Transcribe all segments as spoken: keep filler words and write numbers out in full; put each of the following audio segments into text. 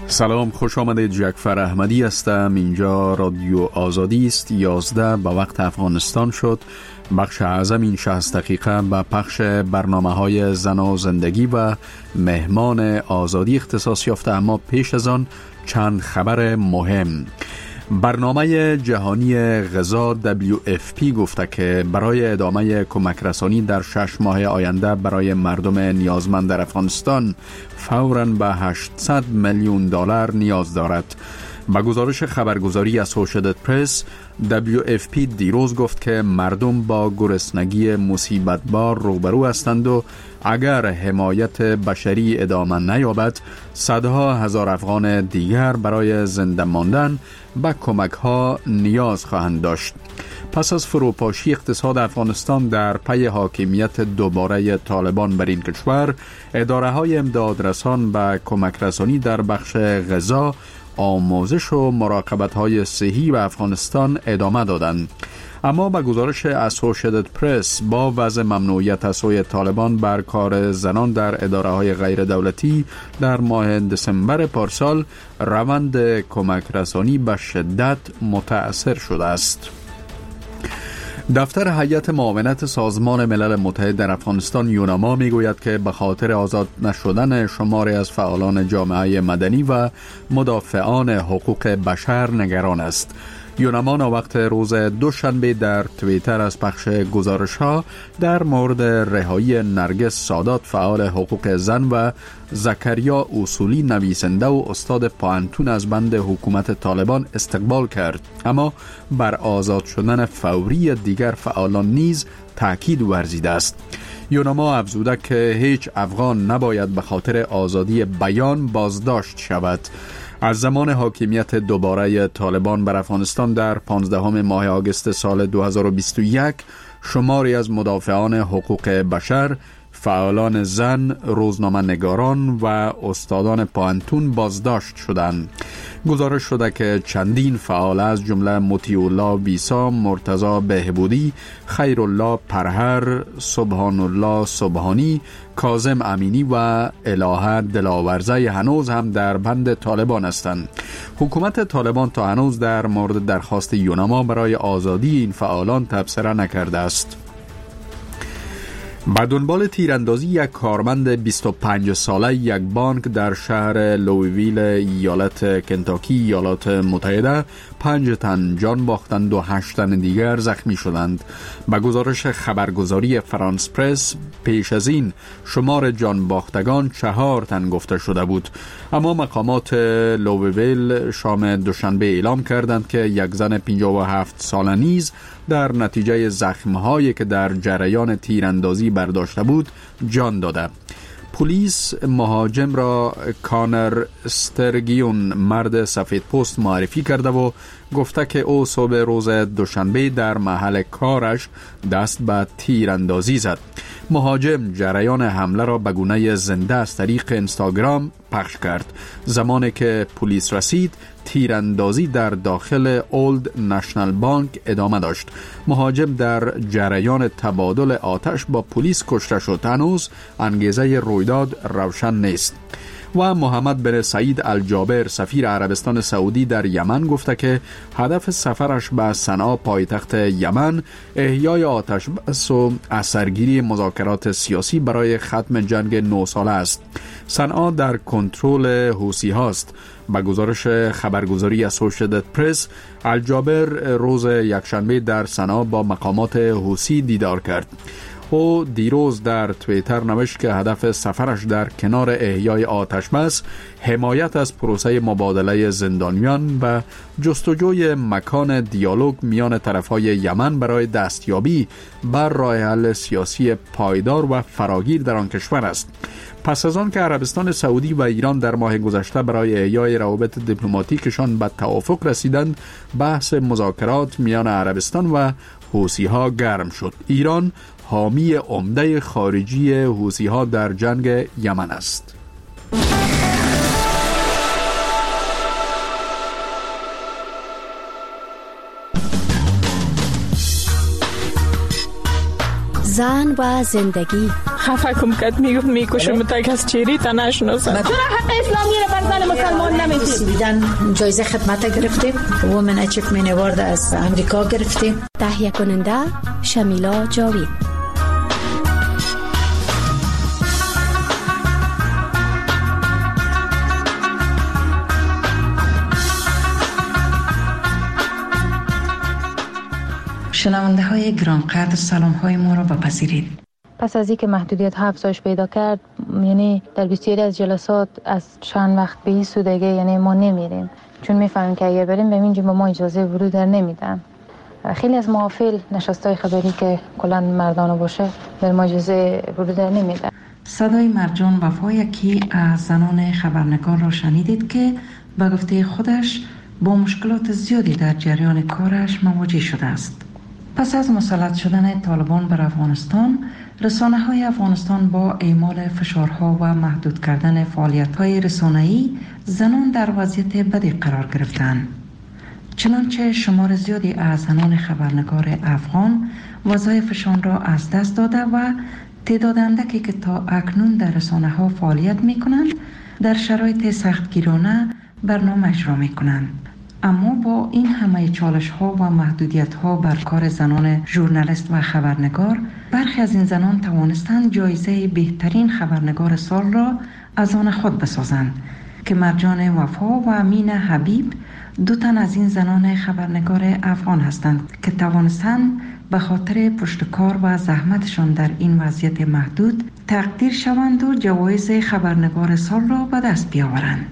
سلام، خوش آمدید. جعفر احمدی هستم. اینجا رادیو آزادی است. یازده به وقت افغانستان شد. بخش اعظم این شصت دقیقه به پخش برنامه های زن و زندگی و مهمان آزادی اختصاص یافته، اما پیش از آن چند خبر مهم. برنامه جهانی غذا دبلیو اف پی گفته که برای ادامه کمک رسانی در شش ماه آینده برای مردم نیازمند در افغانستان فوراً به هشتصد میلیون دلار نیاز دارد. با گزارش خبرگزاری اسوشییتد پرس، دبلیو اف پی دیروز گفت که مردم با گرسنگی مصیبت بار روبرو هستند و اگر حمایت بشری ادامه نیابد، صدها هزار افغان دیگر برای زنده ماندن به کمک ها نیاز خواهند داشت. پس از فروپاشی اقتصاد افغانستان در پی حاکمیت دوباره طالبان بر این کشور، اداره های امدادرسان به کمک رسانی در بخش غذا، آموزش و مراقبت های صحی و افغانستان ادامه دادند. اما به گزارش اسوشییتد پرس، با وضع ممنوعیت از سوی طالبان بر کار زنان در اداره های غیر دولتی در ماه دسامبر پارسال، روند کمک رسانی به شدت متأثر شده است. دفتر هیئت معاونت سازمان ملل متحد در افغانستان یوناما میگوید که به خاطر آزاد نشدن شماری از فعالان جامعه مدنی و مدافعان حقوق بشر نگران است. یوناما وقت روز دوشنبه در توییتر از پخش گزارش ها در مورد رهایی نرگس سادات، فعال حقوق زن، و زکریا اصولی، نویسنده و استاد پانتون، از بند حکومت طالبان استقبال کرد، اما بر آزاد شدن فوری دیگر فعالان نیز تاکید ورزیده است. یوناما افزوده که هیچ افغان نباید به خاطر آزادی بیان بازداشت شود. از زمان حاکمیت دوباره طالبان بر افغانستان در پانزدهم ماه آگوست سال دو هزار و بیست و یک، شماری از مدافعان حقوق بشر، فعالان زن، روزنامه نگاران و استادان پانتون بازداشت شدند. گزارش شده که چندین فعال از جمله مطیع الله ویسا، مرتضی بهبودی، خیرالله پرهر، سبحان الله سبحانی، کاظم امینی و الهه دلاورزه هنوز هم در بند طالبان هستند. حکومت طالبان تا هنوز در مورد درخواست یوناما برای آزادی این فعالان تبصره نکرده است. به دنبال تیراندازی یک کارمند بیست و پنج ساله یک بانک در شهر لویویل، ایالت کنتاکی، ایالات متحده، پنج تن جان باختند و هشت تن دیگر زخمی شدند. به گزارش خبرگزاری فرانس پرس، پیش از این شمار جان باختگان چهار تن گفته شده بود، اما مقامات لویویل شام دوشنبه اعلام کردند که یک زن پنجاه و هفت ساله نیز در نتیجه زخم‌هایی که در جریان تیراندازی برداشته بود جان داده. پلیس مهاجم را کانر استرگیون، مرد سفید پوست، معرفی کرده و گفته که او صبح روز دوشنبه در محل کارش دست به تیراندازی زد. مهاجم جریان حمله را به گونه زنده از طریق اینستاگرام پخش کرد. زمانی که پلیس رسید، تیراندازی در داخل اولد نشنال بانک ادامه داشت. مهاجم در جریان تبادل آتش با پلیس کشته شد. هنوز انگیزه رویداد روشن نیست. و محمد بن سعید الجابر، سفیر عربستان سعودی در یمن، گفته که هدف سفرش به صنعا، پایتخت یمن، احیای آتش بس و اثرگیری مذاکرات سیاسی برای ختم جنگ نه ساله است. صنعا در کنترل حوثی هاست. با گزارش خبرگزاری اسوشییتد پرس، الجابر روز یکشنبه در صنعا با مقامات حوثی دیدار کرد. او دیروز در توییتر نوشت که هدف سفرش در کنار احیای آتش بس، حمایت از پروسه مبادله زندانیان و جستجوی مکان دیالوگ میان طرفهای یمن برای دستیابی بر راه حل سیاسی پایدار و فراگیر در آن کشور است. پس از آن که عربستان سعودی و ایران در ماه گذشته برای احیای روابط دیپلماتیکشان به توافق رسیدند، بحث مذاکرات میان عربستان و حوثی ها گرم شد. ایران حامی عمده خارجی حوثی ها در جنگ یمن است. زن و زندگی، خفه کم کد میگفت میکشم تا کس چیری تا نشناسم. چرا حق اسلامی رو بر زن مسلمان نمیدید؟ سویدن جایزه خدمت گرفتیم، وومن اچیومنت اوارد از امریکا گرفتیم. تهیه کننده شمیلا جاوید. شنونده های گرانقدر سلام های ما را بپذیرید. پس از اینکه محدودیت ها افزایش پیدا کرد، یعنی در بسیاری از جلسات از چند وقت به این سو دیگه یعنی ما نمیریم، چون میفهمیم که اگر بریم به اینجا به ما اجازه ورود در نمیدن. خیلی از محافل نشستای خبری که کلا مردانه باشه به ما اجازه ورود در نمیدن. صدای مرجان وفا یکی از زنان خبرنگار را شنیدید که به گفته خودش با مشکلات زیادی در جریان کارش مواجه شده است. پس از مسلط شدن طالبان بر افغانستان، رسانه‌های افغانستان با اعمال فشارها و محدود کردن فعالیت‌های رسانه‌ای زنان در وضعیت بدی قرار گرفتند. چنانچه شمار زیادی از زنان خبرنگار افغان وظایفشان را از دست داده و تعداد اندکی که تا اکنون در رسانه‌ها فعالیت می‌کنند در شرایط سختگیرانه برنامه اجرا می‌کنند. اما با این همه چالش ها و محدودیت ها بر کار زنان ژورنالیست و خبرنگار، برخی از این زنان توانستند جایزه بهترین خبرنگار سال را از آن خود بسازند که مرجان وفا و امین حبیب دو تن از این زنان خبرنگار افغان هستند که توانستند به خاطر پشتکار و زحمتشان در این وضعیت محدود تقدیر شوند و جوایز خبرنگار سال را به دست بیاورند.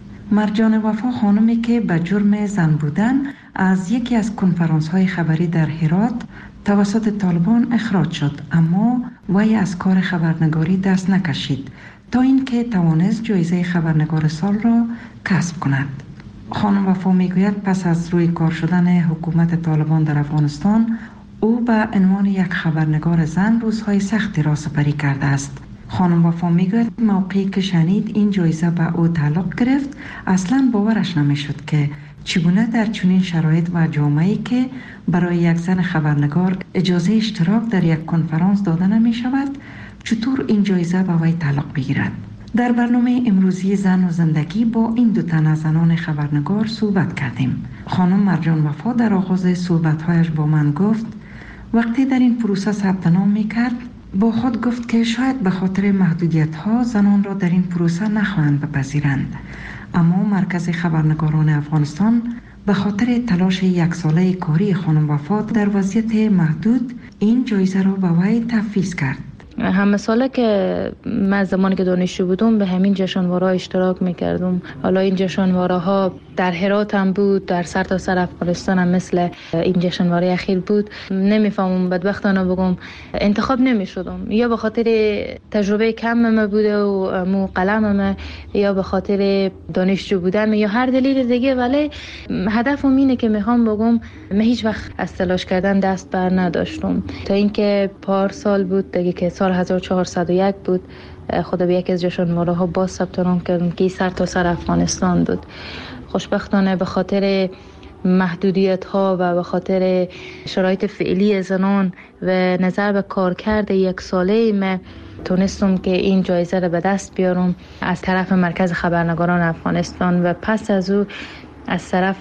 مرجان وفا خانمی که به جرم زن بودن از یکی از کنفرانس های خبری در هرات توسط طالبان اخراج شد، اما وی از کار خبرنگاری دست نکشید تا اینکه توانست جایزه خبرنگار سال را کسب کند. خانم وفا میگوید پس از روی کار شدن حکومت طالبان در افغانستان، او به عنوان یک خبرنگار زن روزهای سختی را سپری کرده است. خانم وفا میگوید موقعی که شنید این جایزه به او تعلق گرفت، اصلا باورش نمیشد که چگونه در چنین شرایط و جامعه‌ای که برای یک زن خبرنگار اجازه اشتراک در یک کنفرانس داده نمی شود، چطور این جایزه به وی تعلق بگیرد. در برنامه امروزی زن و زندگی با این دو تن از زنان خبرنگار صحبت کردیم. خانم مرجان وفا در آغاز صحبت‌هایش با من گفت وقتی در این پروسه ثبت نام می‌کرد، با خود گفت که شاید به خاطر محدودیت‌ها زنان را در این پروسه نخواهند بپذیرند، اما مرکز خبرنگاران افغانستان به خاطر تلاش یک ساله کاری خانم وفا در وضعیت محدود این جایزه را به وی تفویض کرد. همه ساله که من زمانی که دانشجو بودم به همین جشنواره‌ها اشتراک میکردم. حالا این جشنواره‌ها در هرات هم بود، در سر تا سر افغانستان هم مثل این جشنواره اخیر بود. نمیفهمم بدبختانه بگم انتخاب نمیشدم، یا به خاطر تجربه کمم بوده و مو قلمم، یا به خاطر دانشجو بودن، یا هر دلیل دیگه، ولی هدفم اینه که میخوام بگم من هیچ وقت از تلاش کردن دست بر نداشتم تا اینکه پار سال بود دیگه که سال هزار و چهارصد و یک بود، خدا به یک از جشنواره ها باز ثبت نام کردم که سر تا سر افغانستان بود. خوشبختانه به خاطر محدودیت ها و به خاطر شرایط فعلی زنان و نظر به کارکرد یک ساله من تونستم که این جایزه را به دست بیارم از طرف مرکز خبرنگاران افغانستان و پس از او از طرف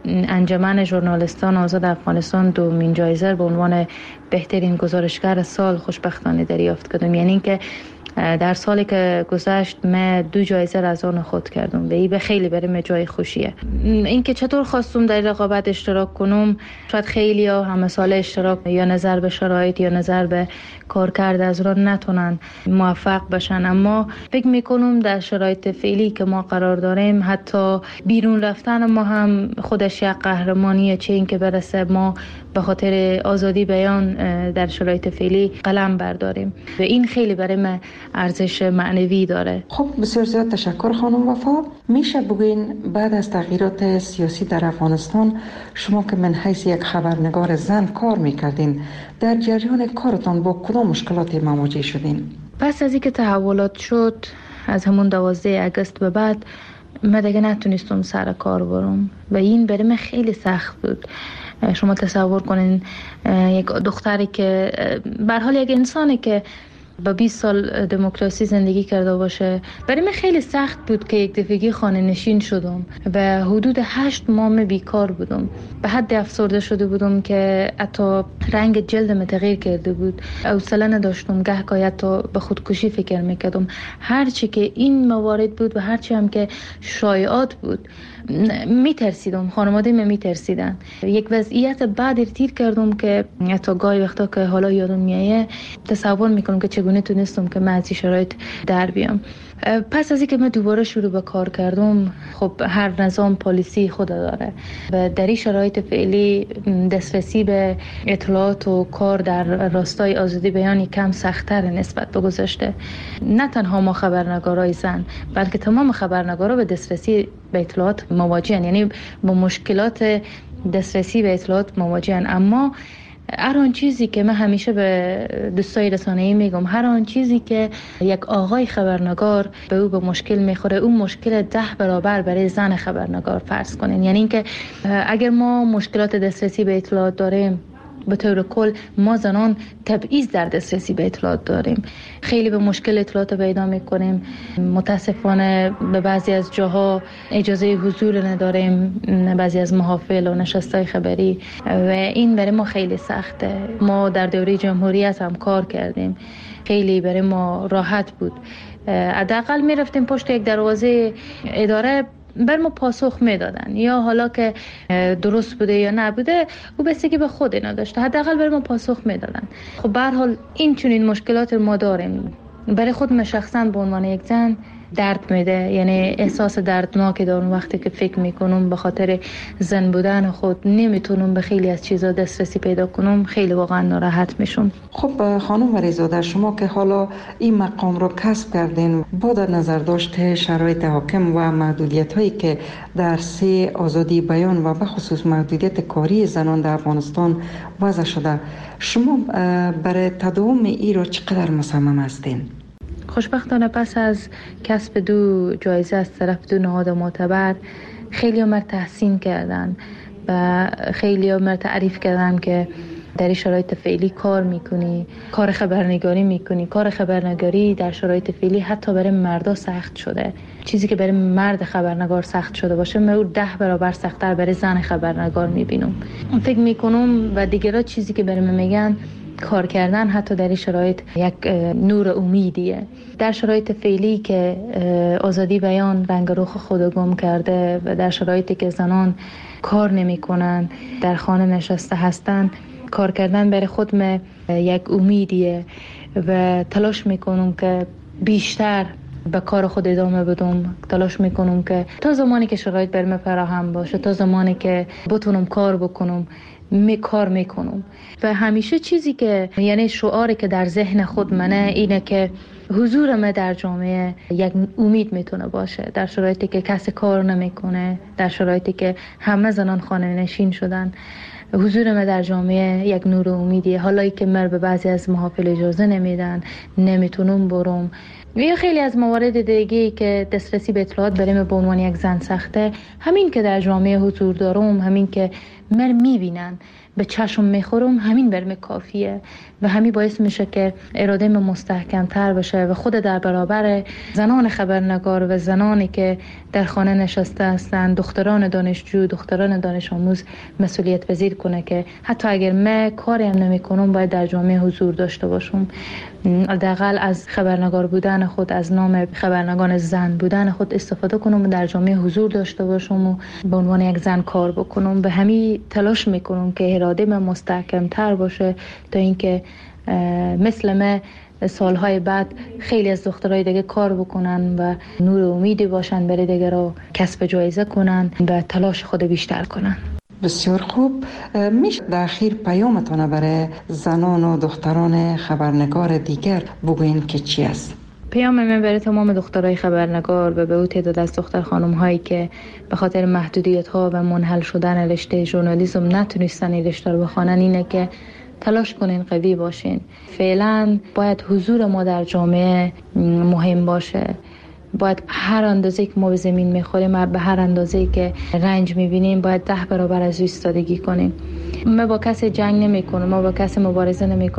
انجمن ژورنالیستان آزاد افغانستان دومین جایزه به عنوان بهترین گزارشگر سال خوشبختانه دریافت کردم. یعنی اینکه در سالی که گذشت من دو جایزه را از آن خود کردم. به این به خیلی برای جای خوشیه. اینکه چطور خواستم در رقابت اشتراک کنم، شاید خیلی ها همه سال اشتراک یا نظر به شرایط یا نظر به کارکرد از را نتونن موفق بشن، اما فکر میکنم در شرایط فعلی که ما قرار داریم حتی بیرون رفتن ما هم خودش یک قهرمانیه، چه این که برسه ما به خاطر آزادی بیان در شرایط فعلی قلم برداریم و این خیلی برای من ارزش معنوی داره. خب بسیار زیاد تشکر خانم وفا. میشه بگوین بعد از تغییرات سیاسی در افغانستان شما که من حیث یک خبرنگار زن کار میکردین، در جریان کارتان با کدام مشکلاتی مواجه شدین؟ پس از اینکه تحولات شد از همون دوازده آگوست به بعد من دیگه نتونستم سر کار برم و این برای من خیلی سخت بود. شما تصور کنین یک دختری که به هر حال یک انسانی که با بیست سال دموکراسی زندگی کرده باشه. برای من خیلی سخت بود که یک دفعگی خانه نشین شدم و حدود هشت ماه بیکار بودم. به حد افسرده شده بودم که حتی رنگ جلدم تغییر کرده بود. حوصله نداشتم، گهگاه حتی به خودکشی فکر میکردم. هرچی که این موارد بود و هرچی هم که شایعات بود میترسیدم، خانواده من میترسیدن. یک وضعیت بعد تیر کردم که حتی گاهی وقتا که حالا یادم میایه تصور میکنم که چگونه تونستم که من از این شرایط در بیام. پس از اینکه من دوباره شروع به کار کردم، خب هر نظام پالیسی خود داره و در این شرایط فعلی دسترسی به اطلاعات و کار در راستای آزادی بیان کم سخت‌تر نسبت به گذشته. نه تنها ما خبرنگارای زن بلکه تمام خبرنگارا به دسترسی به اطلاعات مواجهن، یعنی با مشکلات دسترسی به اطلاعات مواجهن. اما هر آن چیزی که من همیشه به دوستای رسانه‌ای میگم، هر آن چیزی که یک آقای خبرنگار به او به مشکل میخوره، اون مشکل ده برابر برای زن خبرنگار فرض کنین. یعنی اینکه اگر ما مشکلات دسترسی به اطلاعات داریم، به طور کل ما زنان تبعیض در دسترسی به اطلاعات داریم. خیلی به مشکل اطلاعات پیدا میکنیم. متاسفانه به بعضی از جاها اجازه حضور نداریم، بعضی از محافل و نشستای خبری، و این برای ما خیلی سخته. ما در دوره جمهوریت هم کار کردیم، خیلی برای ما راحت بود. حداقل میرفتیم پشت یک دروازه اداره، بر ما پاسخ میدادن، یا حالا که درست بوده یا نبوده او بستگی به خود اینا داشته، حداقل بر ما پاسخ میدادن. خب به هر حال این چنین مشکلات ما داریم. برای خود من شخصا به عنوان یک زن درد میده، یعنی احساس دردناکی دارم وقتی که فکر میکنم به خاطر زن بودن خود نمیتونم به خیلی از چیزا دسترسی پیدا کنم، خیلی واقعا ناراحت میشم. خب خانم وریزاده، شما که حالا این مقام رو کسب کردین، با در نظر داشته شرایط حاکم و محدودیت هایی که در سه آزادی بیان و به خصوص محدودیت کاری زنان در افغانستان وضع شده، شما برای تداوم این رو چقدر مصمم هستین؟ خوشبختانه پس از کسب دو جایزه از طرف دو نهاد معتبر، خیلی ها مرا تحسین کردن و خیلی ها مرا تعریف کردن که در این شرایط فعلی کار میکنی، کار خبرنگاری میکنی. کار خبرنگاری در شرایط فعلی حتی برای مردا سخت شده. چیزی که برای مرد خبرنگار سخت شده باشه، من او ده برابر سخت‌تر برای زن خبرنگار میبینم. فکر میکنم و دیگرها چیزی که برای من میگن، کار کردن حتی در این شرایط یک نور امیدیه. در شرایط فعلی که آزادی بیان رنگ رخ خود گم کرده و در شرایطی که زنان کار نمی کنن، در خانه نشسته هستن، کار کردن برای خود من یک امیدیه و تلاش میکنم که بیشتر به کار خود ادامه بدم. تلاش میکنم که تا زمانی که شرایط برم فراهم باشه، تا زمانی که بتونم کار بکنم، می کار میکنم. و همیشه چیزی که یعنی شعاری که در ذهن خود منه اینه که حضور من در جامعه یک امید میتونه باشه. در شرایطی که کسی کار نمیکنه، در شرایطی که همه زنان خانه نشین شدن، حضور من در جامعه یک نور امیدیه. حالا که من به بعضی از محافل اجازه نمیدن، نمیتونم برم، یا خیلی از موارد دیگه که دسترسی به اطلاعات برای من به عنوان یک زن سخته، همین که در جامعه حضور دارم، همین که من میبینن، به چشم میخورم، همین برم کافیه و همین باعث میشه که اراده من مستحکم تر بشه و خود در برابر زنان خبرنگار و زنانی که در خانه نشسته هستن، دختران دانشجو، دختران دانش آموز مسئولیت پذیر کنه که حتی اگر من کاری هم نمی کنم باید در جامعه حضور داشته باشم. حداقل از خبرنگار بودن خود، از نام خبرنگار زن بودن خود استفاده کنم و در جامعه حضور داشته باشم و به عنوان یک زن کار بکنم. به همین تلاش میکنم که اراده من مستحکم تر باشه تا اینکه مثل من سالهای بعد خیلی از دخترای دیگه کار بکنن و نور امیدی باشن برای دیگه رو کسب جایزه کنن و تلاش خود بیشتر کنن. بسیار خوب. میشه در اخیر پیامتان برای زنان و دختران خبرنگار دیگر بگوین که چی است؟ پیام من برای تمام دخترای خبرنگار و به او تعداد از دختر خانم هایی که به خاطر محدودیت ها و منحل شدن رشته ژورنالیسم نتونستن این رشته رو بخوانن اینه که تلاش کنین، قوی باشین. فعلا باید حضور ما در جامعه مهم باشه. باید هر اندازه که ما به زمین میخوریم، به هر اندازه که رنج میبینیم، باید ده برابر از ایستادگی کنیم. ما با کسی جنگ نمی کنیم، ما با کسی مبارزه نمی کنیم.